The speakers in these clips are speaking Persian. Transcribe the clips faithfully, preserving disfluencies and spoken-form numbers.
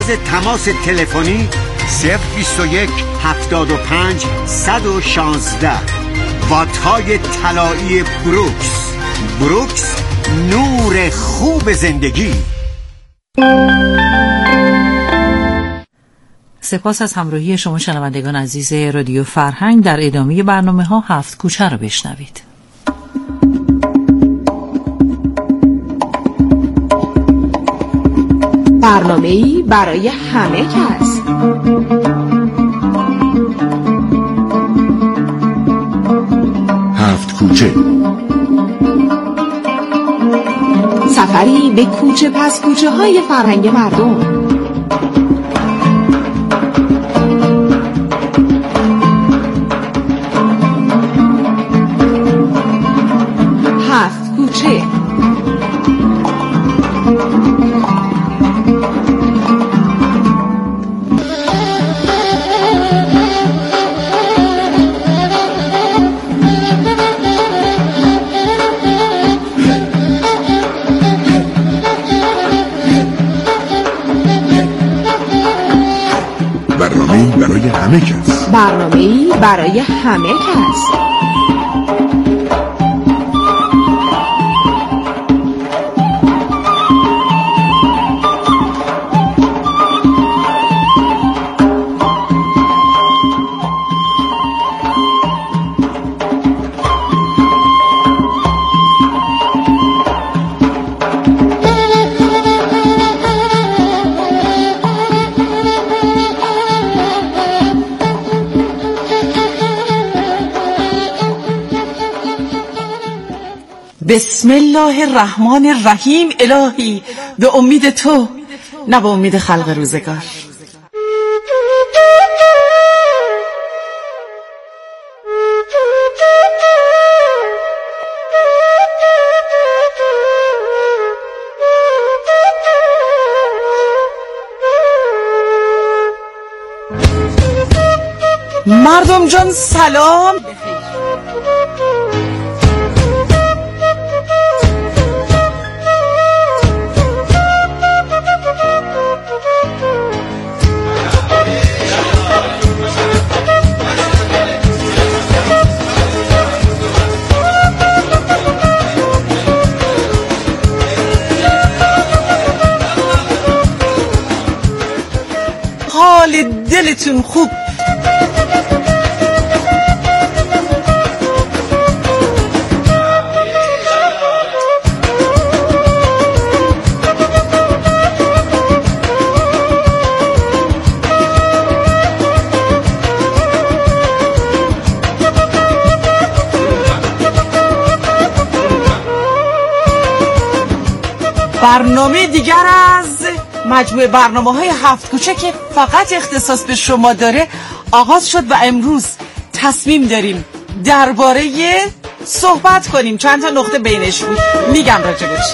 تماس تلفنی صفر بیست و یک هفتاد و پنج صد و شانزده. واتهای طلایی بروکس. بروکس، نور خوب زندگی. سپاس از همراهی شما شنوندگان عزیز رادیو فرهنگ. در ادامه برنامه ها هفت کوچه رو بشنوید. برنامه‌ای برای همه کس. هفت کوچه، سفری به کوچه پس کوچه های فرهنگ مردم. هفت کوچه. برنامه‌ای برای همه کس. برنامه‌ای برای همه کس. بسم الله الرحمن الرحیم. الهی به امید تو، نه به امید خلق روزگار. مردم جان سلام. حال دلتون خوب؟ برنامه دیگر از مجموعه برنامه های هفت کوچه که فقط اختصاص به شما داره آغاز شد و امروز تصمیم داریم درباره صحبت کنیم. چند تا نقطه بینش بود، میگم راجبش.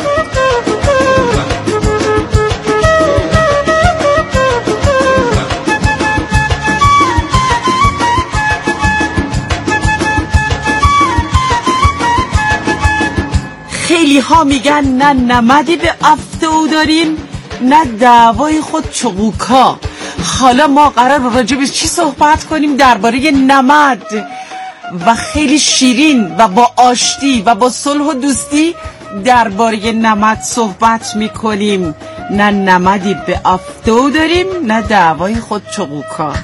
خیلی ها میگن نه نمدی به افتو داریم نه دعوای خود چقوکا. حالا ما قرار راجبش چی صحبت کنیم؟ درباره نمد و خیلی شیرین و با آشتی و با صلح و دوستی درباره نمد صحبت میکنیم. نه نمدی به افتو داریم نه دعوای خود چقوکا.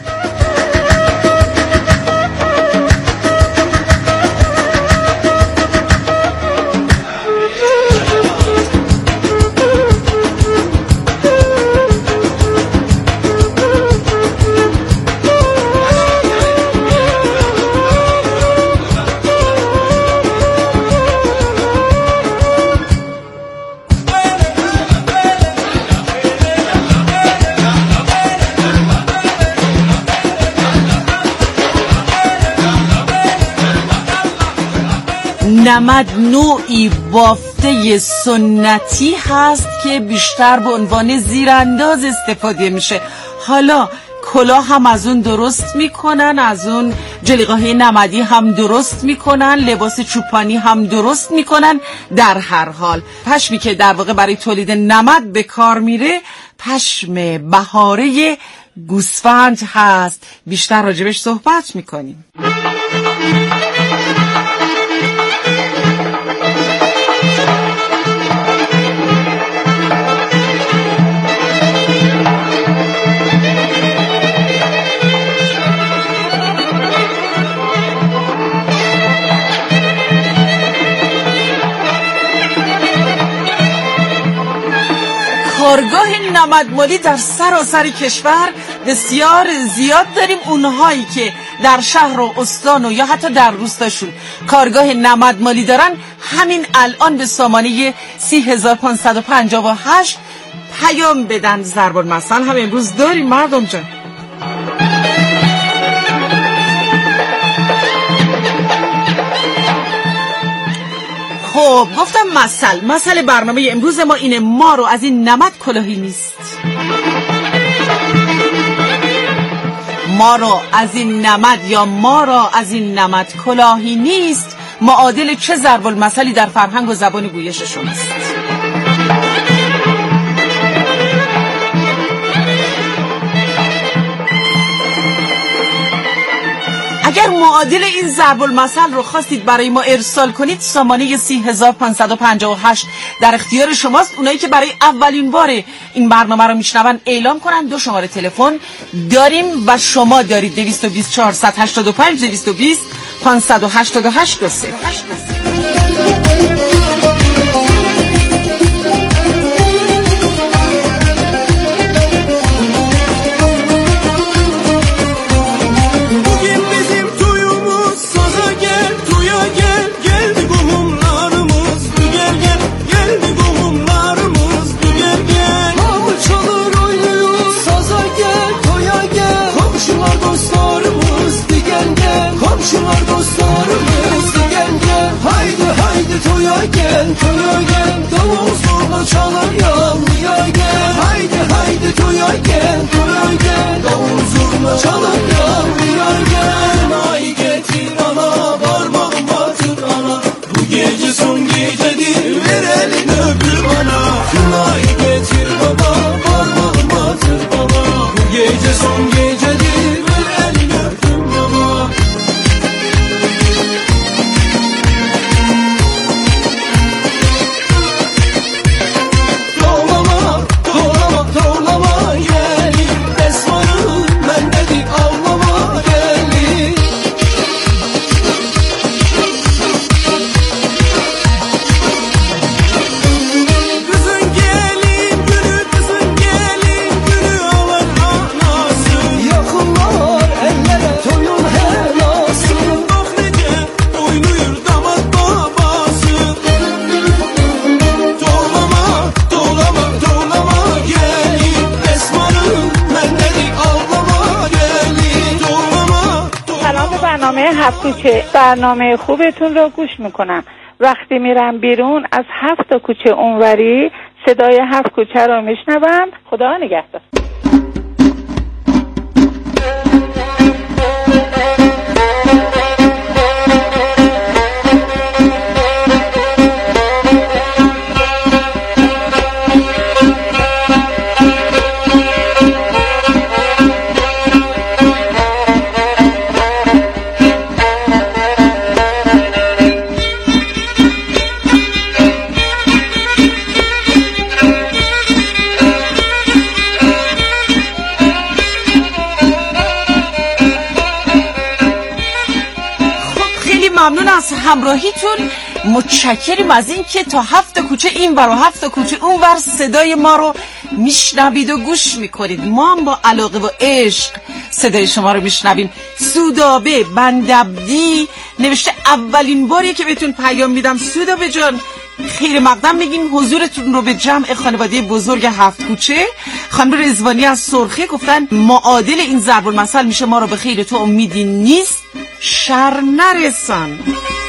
نمد نوعی بافته سنتی هست که بیشتر به عنوان زیرانداز استفاده میشه. حالا کلاه هم از اون درست میکنن، از اون جلیقه‌های نمدی هم درست میکنن، لباس چوپانی هم درست میکنن. در هر حال پشمی که در واقع برای تولید نمد به کار میره پشم بهاره گوسفند هست. بیشتر راجبش صحبت میکنیم. کارگاه نمدمالی در سراسر کشور بسیار زیاد داریم. اونهایی که در شهر و استان و یا حتی در روستاشون کارگاه نمدمالی دارن همین الان به سامانه سی هزار پانصد و پنجاه و هشت پیام بدن. ضرب المثل هم امروز داریم مردم جان. خب گفتم مثل مثل برنامه امروز ما اینه: ما رو از این نمد کلاهی نیست، ما رو از این نمد یا ما را از این نمد کلاهی نیست معادل چه ضرب المثلی در فرهنگ و زبان گویش شماست؟ اگر معادل این ضرب المثل رو خواستید برای ما ارسال کنید، سامانه سی هزار پانصد و پنجاه و هشت در اختیار شماست. اونایی که برای اولین بار این برنامه رو میشنون اعلام کنن. دو شماره تلفن داریم و شما دارید: دویست و بیست چهارصد و هشتاد و پنج، دویست و بیست پانصد و هشتاد و هشت. Toya gel, toya gel, davul zurna çalar yanlıya gel. Haydi haydi toya gel, toya gel, davul zurna çalar yanlıya gel. Ay getir ana, parmağım batır ana, bu gece son gecedir, ver elini öpür bana. Ay getir baba, parmağım batır baba, bu gece son gecedir, ver elini öpür baba. هفت کوچه برنامه خوبتون رو گوش میکنم. وقتی میرم بیرون از هفت کوچه اونوری صدای هفت کوچه رو میشنوم. خدا نگهدار. ممنون از همراهیتون. متشکریم از این که تا هفت کوچه این ور و هفت کوچه اون ور صدای ما رو میشنوید و گوش میکنید. ما هم با علاقه و عشق صدای شما رو میشنویم. سودابه بندبدی نوشته اولین باریه که بهتون پیام میدم. سودابه جان خیر مقدم میگیم حضورتون رو به جمع خانواده بزرگ هفت کوچه. خانم رضوانی از سرخه گفتن معادل این ضرب المثل میشه ما رو به خیر تو امیدی نیست شر نرسان.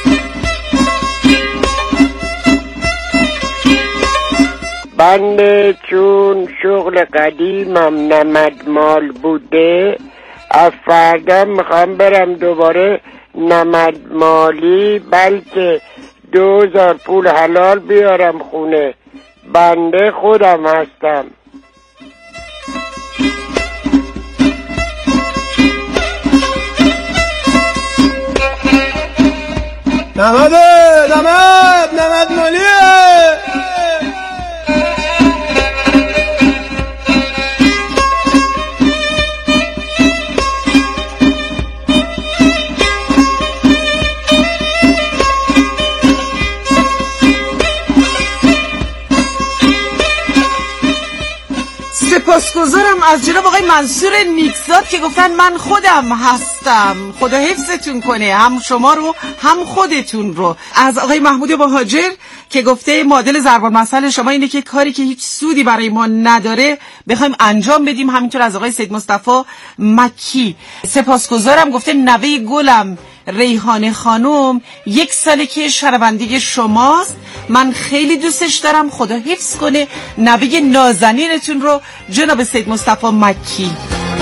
بنده چون شغل قدیمم نمد مال بوده، از فردا میخوام برم دوباره نمد مالی، بلکه دو هزار پول حلال بیارم خونه. بنده خودم هستم. نمده نمد نمد مالیه. سپاسگزارم از جناب آقای منصور نیکزاد که گفتن من خودم هستم. خدا حفظتون کنه، هم شما رو هم خودتون رو. از آقای محمود مهاجر که گفته معادل ضرب المثل شما اینه که کاری که هیچ سودی برای ما نداره بخوایم انجام بدیم. همینطور از آقای سید مصطفی مکی سپاسگزارم، گفته نوه گلم ریحانه خانم یک ساله که شنونده شماست، من خیلی دوستش دارم، خدا حفظ کنه نوه نازنینتون رو جناب سید مصطفی مکی.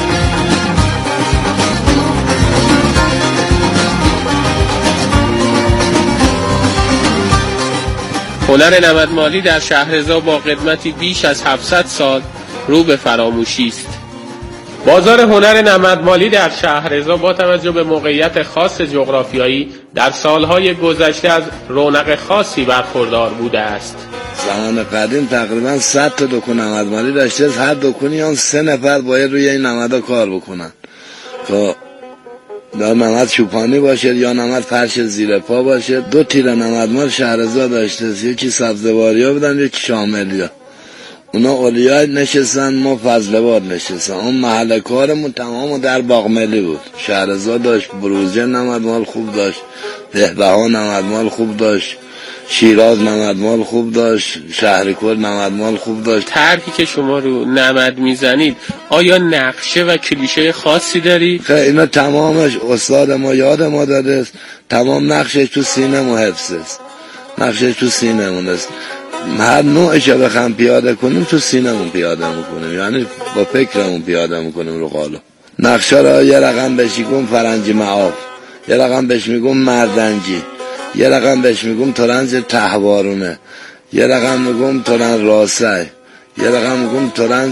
هنر نمدمالی در شهرضا با قدمتی بیش از هفتصد سال رو به فراموشی است. بازار هنر نمدمالی در شهرضا با توجه به موقعیت خاص جغرافیایی در سالهای گذشته از رونق خاصی برخوردار بوده است. زمان قدیم تقریبا صد تا دکون نمدمالی داشته، هر دکونی هم سه نفر باید روی این نمدا کار بکنن تا در نمد چوپانی باشه یا نمد فرش زیر پا باشه. دو تیر نمدمال شهرضا داشته، یکی سبزواریا بودن یکی شاملیا. اونا اولیای نشستن، ما فضلوار نشستن. اون محل کارمون تمام در باغملی بود. شهرضا داشت بروجه نمدمال خوب داشت، بهبها نمدمال خوب داشت، شیراز نمدمال خوب داشت، شهرکل نمدمال خوب داشت. طرحی که شما رو نمد میزنید آیا نقشه و کلیشه خاصی داری؟ خیلی اینا تمامش استاد ما یاد ما داده است. تمام نقشش تو سینه ما حفظ است، نقشش تو سینه مون است. هر نوعش رو بخوام پیاده کنیم تو سینمون پیاده میکنیم، یعنی با فکرمون پیاده میکنیم رو قالب. نقشه را یه رقم بهش میگم فرنگی معاف، یه رقم بهش میگم مردنجی، یه رقم بهش میگم ترنج تهوارونه، یه رقم میگم ترنج راسه، یه رقم میگم ترنج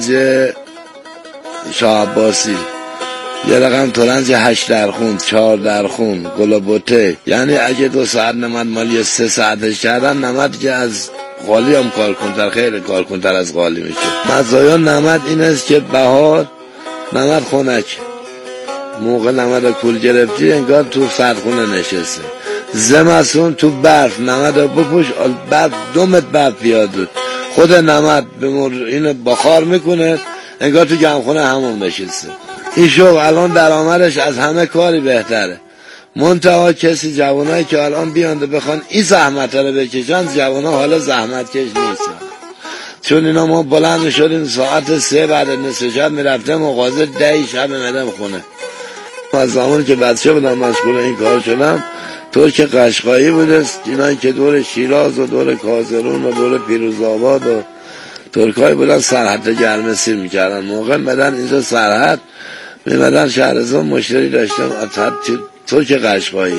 شاه عباسی، یه رقم ترنج هشت درخون، چهار درخون، گلابوته. یعنی اگه دو ساعت نمد مالی سه ساعتش کردن، نمد که از قالی هم کار کنتر، خیلی کار کنتر از قالی میشه. مزایا نمد این است که بهار نمد خونک، موقع نمد کول گرفتی انگار تو سردخونه نشسته. زمستون تو برف نمد بپوش، برف دومت برف بیاد، خود نمد به اینو بخار میکنه انگار تو گرمخونه همون نشسته. این شغل الان درآمدش از همه کاری بهتره. منتها کسی جوانایی که الان بیانده بخوان این زحمت رو بکشن، جوانا حالا زحمت کش نیستن. چون اینا ما بلند شدیم ساعت سه بعد نصف شب میرفتم مغازه ده شب میمدم خونه. از زمانی که بچه بودم مشغول این کار شدم، ترک قشقایی بوده، اینایی که دور شیراز و دور کازرون و دور پیروزآباد و ترکایی بودن سرحد گرمسیر میکردن. موقع بدن اینجا سرحد میمدن شهرضا مشتری داشتم از حد ترک قشقایی.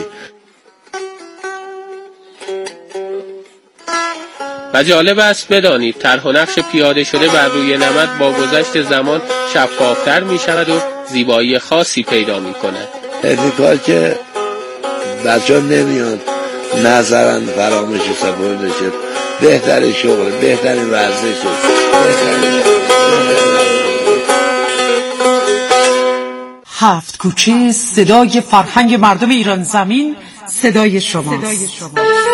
و جالب است بدانید طرح و نقش پیاده شده بر روی نمد با گذشت زمان شفافتر می شود و زیبایی خاصی پیدا می کند. این کار که بچه ها نمیان نظرن فراموش سپرده شد. بهترین شغل، بهترین ورزش شد، بهترین هفت کوچه صدای فرهنگ مردم ایران زمین، صدای شماست. صدای شما.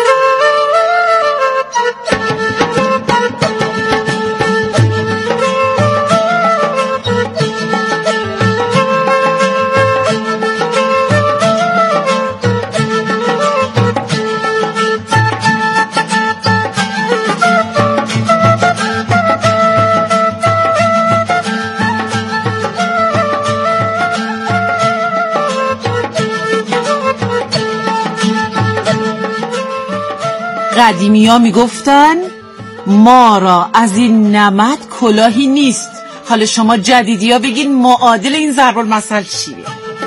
قدیمی ها می گفتن ما را از این نمد کلاهی نیست. حالا شما جدیدی ها بگین معادل این ضرب المثل چیه؟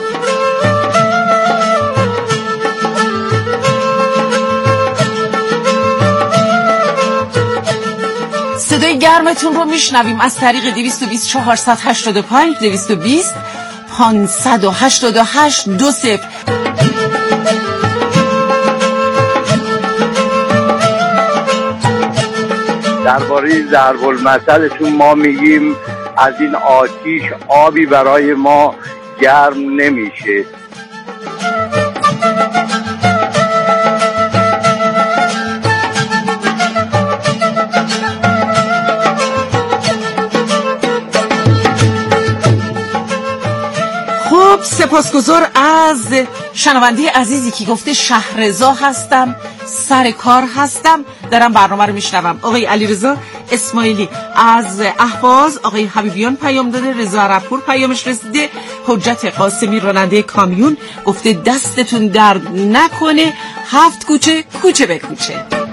صدای گرمتون رو میشنویم از طریق دویست و بیست چهارصد و هشتاد و پنج دویست و بیست پانصد و هشتاد و هشت دو صفر. درباره ضرب المثلشون ما میگیم از این آتیش آبی برای ما گرم نمیشه. خب سپاسگزار از شنونده عزیزی که گفته شهرزا هستم، سر کار هستم، دارم برنامه رو میشنوم. آقای علیرضا اسماعیلی از اهواز، آقای حبیبیان پیام داده، رضا عربپور پیامش رسیده، حجت قاسمی راننده کامیون گفته دستتون درد نکنه، هفت کوچه کوچه به کوچه.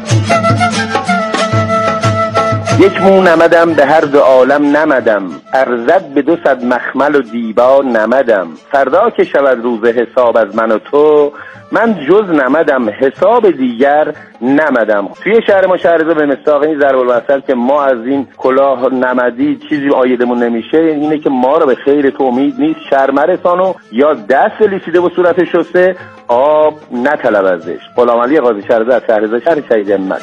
یک مو نمدم به هر دو عالم نمدم، ارزد به دو صد مخمل و دیبا نمدم. فردا که شود روز حساب از من و تو، من جز نمدم حساب دیگر نمدم. توی شهر ما شهرزا به مصداق این ضرب المثل که ما از این کلاه نمدی چیزی آیدمون نمیشه، اینه که ما رو به خیر تو امید نیست، شرم رسانو یا دست لیسیده و صورت شسته آب نطلب ازش. غلامعلی قاضی شهرزا از شهرزا شهر شهید همت.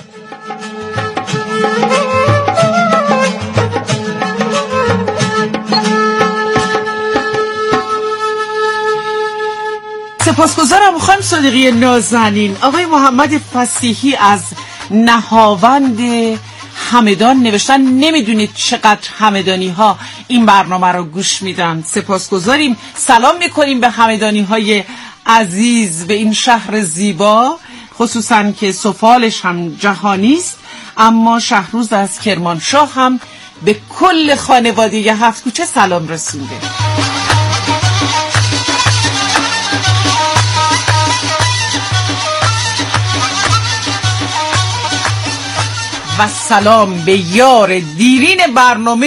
سپاسگزارم خانم صادقی نازنین. آقای محمد فصیحی از نهاوند همدان نوشتن نمیدونید چقدر همدانی ها این برنامه رو گوش میدن. سپاسگزاریم، سلام میکنیم به همدانی های عزیز به این شهر زیبا، خصوصا که سفالش هم جهانی است. اما شهروز از کرمانشاه هم به کل خانواده هفت کوچه سلام رسونده. و سلام به یار دیرین برنامه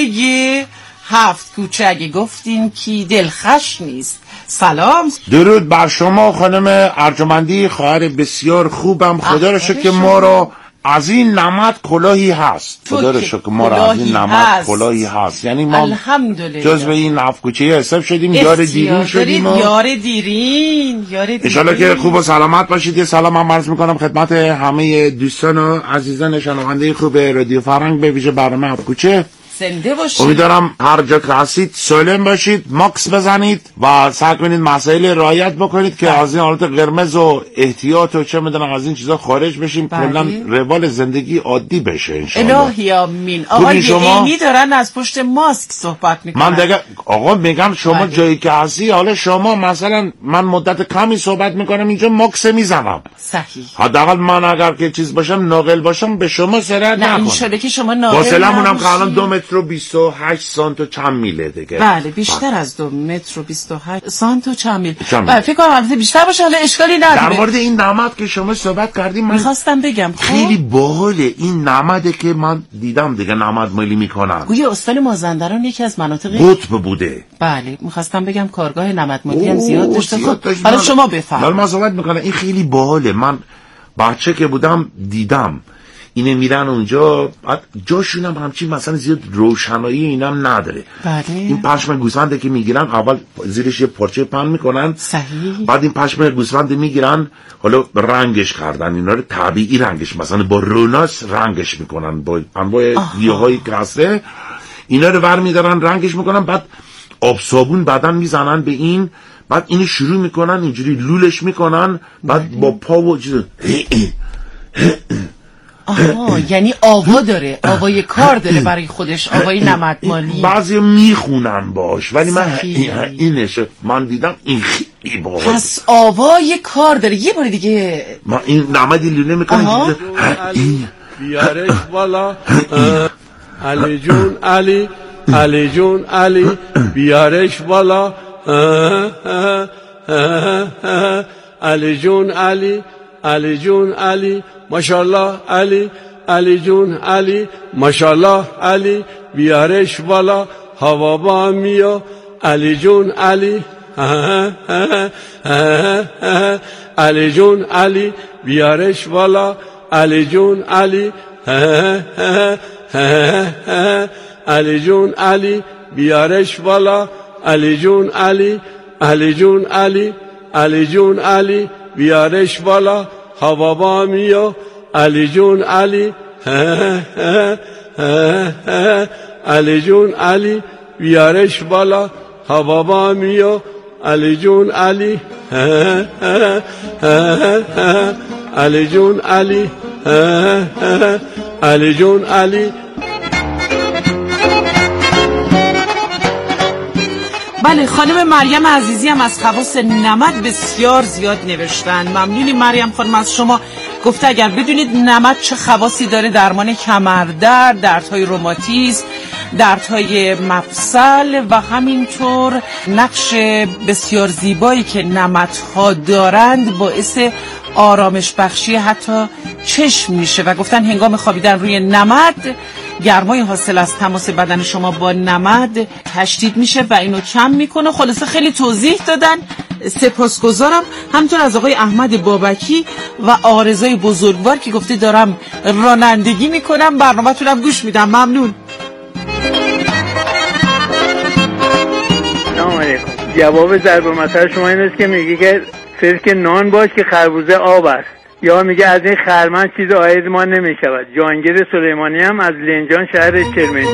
هفت کوچه. اگه گفتین کی دلخوش نیست. سلام، درود بر شما خانم ارجمندی، خواهر بسیار خوبم. خدا رو شکر که ما رو از این نمد کلاهی هست. خدا رو شکر ما رو از این نمد کلاهی هست. یعنی ما جزو این هفت کوچه حساب شدیم، یار دیرین شدیم. یار دیرین یار دیرین انشالله که خوب و سلامت باشید. یه سلام هم عرض میکنم خدمت همه دوستان و عزیزان شنونده خوب رادیو فرهنگ، به ویژه برنامه هفت کوچه. زنده باشید. امیدوارم هر جا که هستید سالم باشید، ماکس بزنید و سعی کنید مسائل رعایت بکنید که از این حالت قرمز و احتیاط و چه میدونم از این چیزا خارج بشیم، کلا روال زندگی عادی بشه ان شاء الله. الهی آمین. آقای عینی دارن از پشت ماسک صحبت میکنن. من دیگه آقا میگم شما بله. جایی که هستی، حالا شما مثلا من مدت کمی صحبت میکنم اینجا ماکس میزنم. صحیح. حداقل من اگر که چیز باشم ناقل باشم به شما سرعت نکنم. نه ان که شما ناقل فاصله‌مونم که الان دو متر و بیست و هشت سانت و چند میله دیگه. بله بیشتر بله. از دو متر و بیست و هشت سانت و چند میل. بله فکر کنم البته بیشتر باشه، حالا اشکالی نداره. در مورد این نمد که شما صحبت کردیم من می‌خواستم بگم خیلی باحاله این نمده که من دیدم دیگه نمد مالی میکنن. گویا استان مازندران یکی از مناطق قطب بوده. بله می‌خواستم بگم کارگاه نمد مالی هم زیاد داشته. حالا شما بفرمایید. من صحبت میکنم این خیلی باحاله. من بچه که بودم دیدم اینه میرن اونجا، جاشون هم همچین مثلا زیاد روشنایی اینم نداره. بله. این پشم گوسفنده که میگیرن اول زیرش یه پارچه پهن میکنن. صحیح. بعد این پشم گوسفند میگیرن، حالا رنگش کردن اینا رو طبیعی رنگش، مثلا با روناس رنگش میکنن، با انواع گیاهایی که هسته اینا رو ور میدارن رنگش میکنن، بعد آب صابون بعدن میزنن به این، بعد اینو شروع میکنن اینجوری لولش میکنن، بعد با پا و چیز آها یعنی آوا داره، آوای کار داره برای خودش، آوای نمدمالی. بعضی میخونن باش ولی من اینش من دیدم این خیلی باحال. پس آوای کار داره. یه بار دیگه من این نمدی لونه میکنم بیارش بالا علی جون علی علی جون علی بیارش بالا علی جون علی علی جون علی ماشاءالله علی علی جون علی ماشاءالله علی بیارش بالا هوا با میو علی جون علی علی جون علی بیارش بالا علی جون علی علی جون علی بیارش بالا علی جون علی علی جون علی علی جون علی بیارش بالا هوا با میو علی جون علی علی جون علی بیارش بالا هوا میو علی جون علی علی جون علی علی جون علی. بله خانم مریم عزیزی هم از خواص نمد بسیار زیاد نوشتن. ممنونی مریم خانم از شما. گفته اگر بدونید نمد چه خواصی داره، درمان کمردرد، دردهای روماتیسم، دردهای مفصل و همینطور نقش بسیار زیبایی که نمدها دارند باعث آرامش بخشی حتی چشم میشه و گفتن هنگام خوابیدن روی نمد گرمای حاصل از تماس بدن شما با نمد تشدید میشه و اینو کم میکنه. خلاصه خیلی توضیح دادن، سپاسگزارم. همینطور از آقای احمد بابکی و آرزوی بزرگوار که گفته دارم رانندگی میکنم، برنامه‌تونم گوش میدم. ممنون. سلام علیکم. جواب ضرب المثل شما این است که میگه که فرک نان باش که خربوزه آب است، یا میگه از این خرمن چیز عاید ما نمیشود. جهانگیر سلیمانی هم از لنجان شهر چرمن.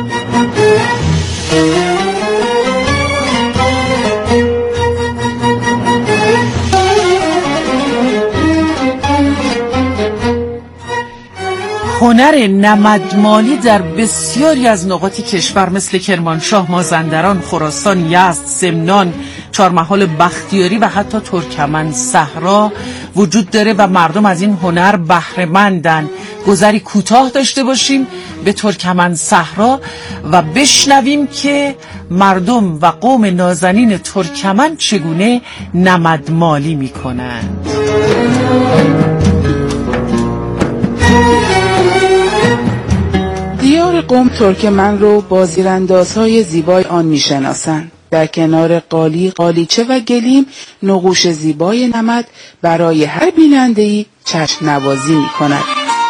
هنر نمدمالی در بسیاری از نقاط کشور مثل کرمانشاه، مازندران، خراسان، یزد، سمنان، چهارمحال، بختیاری و حتی ترکمن صحرا وجود داره و مردم از این هنر بهره مندن. گذری کوتاه داشته باشیم به ترکمن صحرا و بشنویم که مردم و قوم نازنین ترکمن چگونه نمدمالی میکنند. دیار قوم ترکمن رو با زیراندازهای زیبای آن میشناسند. در کنار قالی، قالیچه و گلیم نقوش زیبای نمد برای هر بیننده‌ای چشم نوازی می‌کند.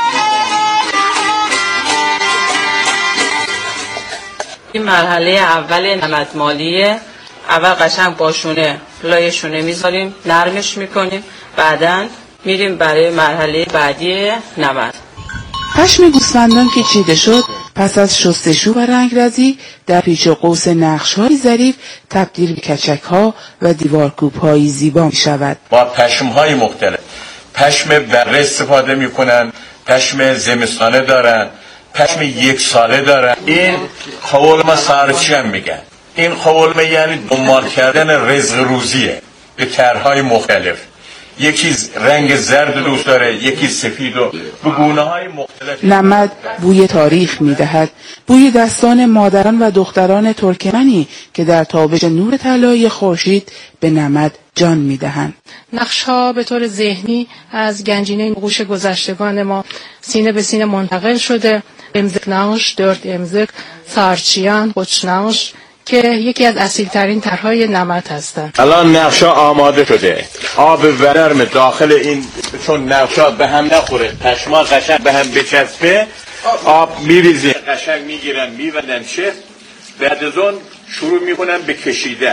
این مرحله اول نمدمالیه. اول قشنگ با شونه لای شونه میذاریم، نرمش میکنیم، بعداً میریم برای مرحله بعدی نمد. پشم گوسفندان که چیده شد پس از شستشو و رنگرزی در پیچ و قوس نقش‌های ظریف تبدیل به کچک‌ها و دیوارکوب‌های زیبا می‌شود. با پشم‌های مختلف، پشم بره استفاده می‌کنن، پشم زمستانه دارن، پشم یک ساله دارن. این قولمه سارچی هم میگن. این قولمه یعنی دنبال کردن رزق روزیه به طرح‌های مختلف. یکی رنگ زرد دوست داره، یکی سفید و به گونه‌های مختلف. نمد بوی تاریخ می‌دهد، بوی دستان مادران و دختران ترکمنی که در تابش نور طلایی خورشید به نمد جان می‌دهند. نقش‌ها به طور ذهنی از گنجینه نقوش گذشتگان ما سینه به سینه منتقل شده. امزک نقش، درد امزک، سارچیان، قچ نقش که یکی از اصیل‌ترین طرح‌های نمد هستند. الان نقشا آماده شده، آب ورم داخل این، چون نقشا به هم نخوره، پشما قشنگ به هم بچسبه، آب میریزه، قشنگ میگیرن میوندن شف، بعد از اون شروع میکنن به کشیدن.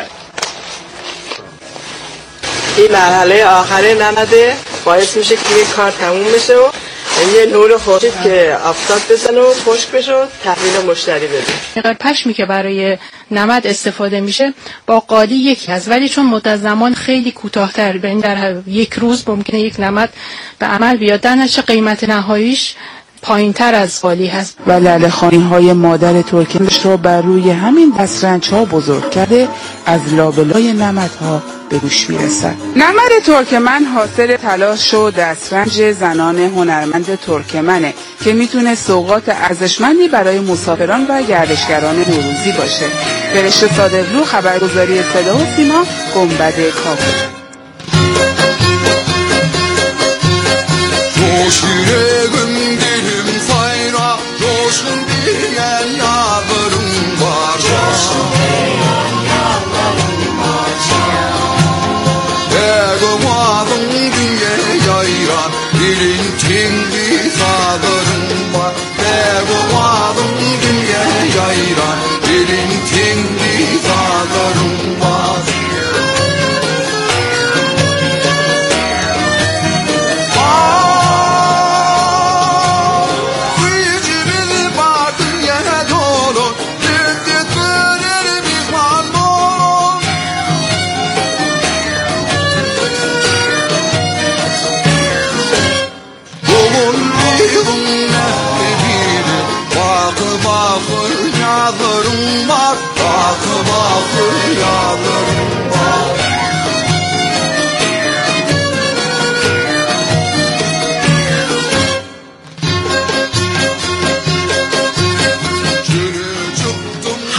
این مرحله آخره نمده باعث میشه که این کار تموم بشه و یه نور خورشید که آفتاب بزنه و خشک بشه و تحویل مشتری بده. مقدار پشمی که برای نمد استفاده میشه با قالی یکی هست، ولی چون مدت زمان خیلی کوتاه‌تر، ببین در یک روز ممکنه یک نمد به عمل بیاد، در نتیجه قیمت نهاییش پایین‌تر از قالی هست. و لاله‌خوانی‌های مادر ترکمنش را بر روی همین دسترنج‌ها بزرگ کرده از لابلای نمدها به گوش میرسد. نمد ترکمن حاصل تلاش و دسترنج زنان هنرمند ترکمنه که میتونه سوغات ارزشمندی برای مسافران و گردشگران نوروزی باشه. فرشته صادقلو، خبرگزاری صدا و سیما، گنبد کابل.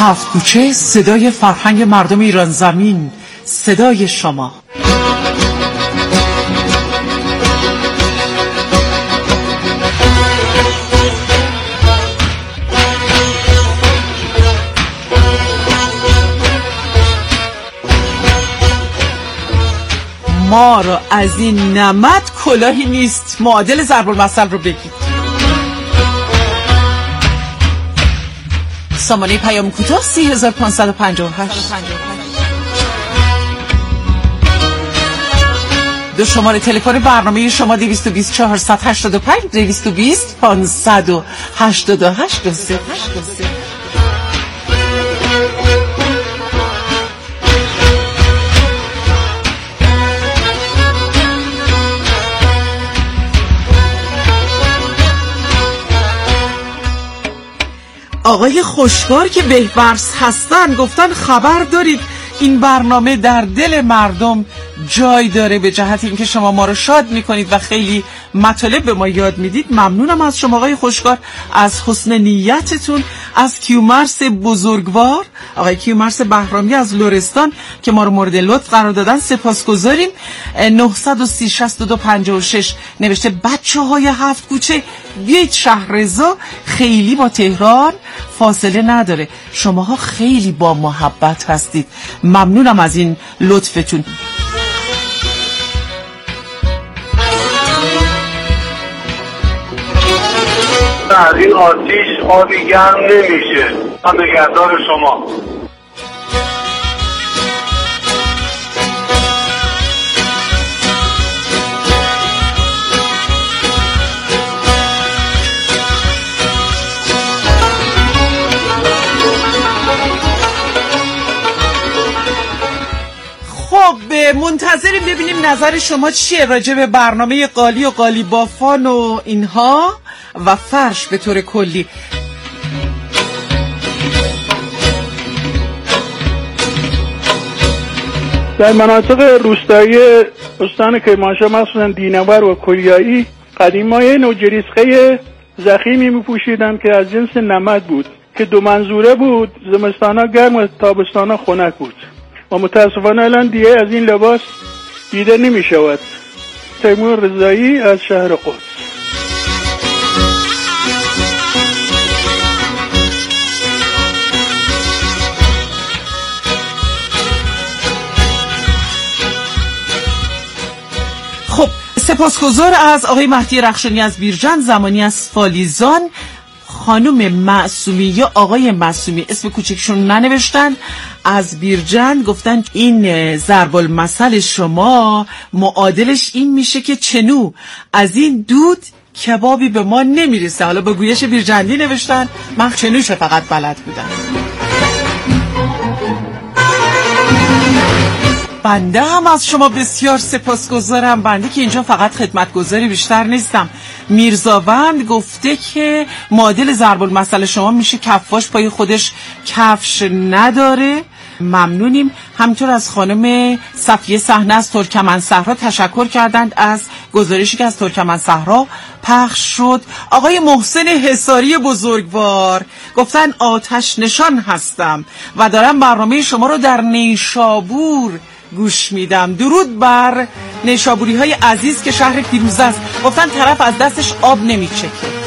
هفت کوچه، صدای فرهنگ مردم ایران زمین، صدای شما. ما رو از این نمد کلاهی نیست. معادل ضرب المثل رو بگید. سامانه پیام کوتاه سی هزار پانصد و پنجاه و هشت. دو شماره تلفن برنامه شما دویست و بیست چهارصد و هشتاد و پنج، دویست و بیست پانصد و هشتاد و هشت. آقای خوشگار که بهورس هستن گفتن خبر دارید این برنامه در دل مردم جای داره، به جهت اینکه شما ما رو شاد میکنید و خیلی مطالب به ما یاد میدید. ممنونم از شما آقای خوشگار، از حسن نیتتون. از کیومرث بزرگوار، آقای کیومرث بهرامی از لرستان که ما رو مورد لطف قرار دادن سپاسگزاریم. نه یک سه شش دو پنج شش نوشته بچه های هفت کوچه بیایید شهرضا خیلی با تهران فاصله نداره، شماها خیلی با محبت هستید. ممنونم از این لطفتون. از این آتیش آبی گرم نمیشه. من نگهدار شما. خب منتظریم ببینیم نظر شما چیه راجع به برنامه قالی و قالی بافان و اینها و فرش به طور کلی. در مناطق روستایی استان کرمانشاه مخصوصا دینور و کلیایی قدیمای نوجریسخه زخیمی میپوشیدن که از جنس نمد بود که دو منظوره بود، زمستانا گرم و تابستانا خنک بود و متاسفانه الان دیگه از این لباس دیده نمی شود. تیمور رضایی از شهر قدس. خب سپاسگزار از آقای مهدی رخشانی از بیرجند، زمانی از فالیزان، خانم معصومی یا آقای معصومی اسم کوچکشون ننوشتن از بیرجند، گفتن این ضرب المثل شما معادلش این میشه که چنو از این دود کبابی به ما نمیرسه. حالا با گویش بیرجندی نوشتن، من چنوش فقط بلد بودم. بنده هم از شما بسیار سپاسگزارم. بنده که اینجا فقط خدمتگزاری بیشتر نیستم. میرزاوند گفته که معادل ضرب المثل شما میشه کفاش پای خودش کفش نداره. ممنونیم. همینطور از خانم صفیه صحنه از ترکمنصحرا تشکر کردند از گزارشی که از ترکمنصحرا پخش شد. آقای محسن حصاری بزرگوار گفتن آتش نشان هستم و دارم برنامه شما رو در نیشابور گوش میدم. درود بر نیشابوری های عزیز که شهر پیروزه است. گفتن طرف از دستش آب نمیچکه.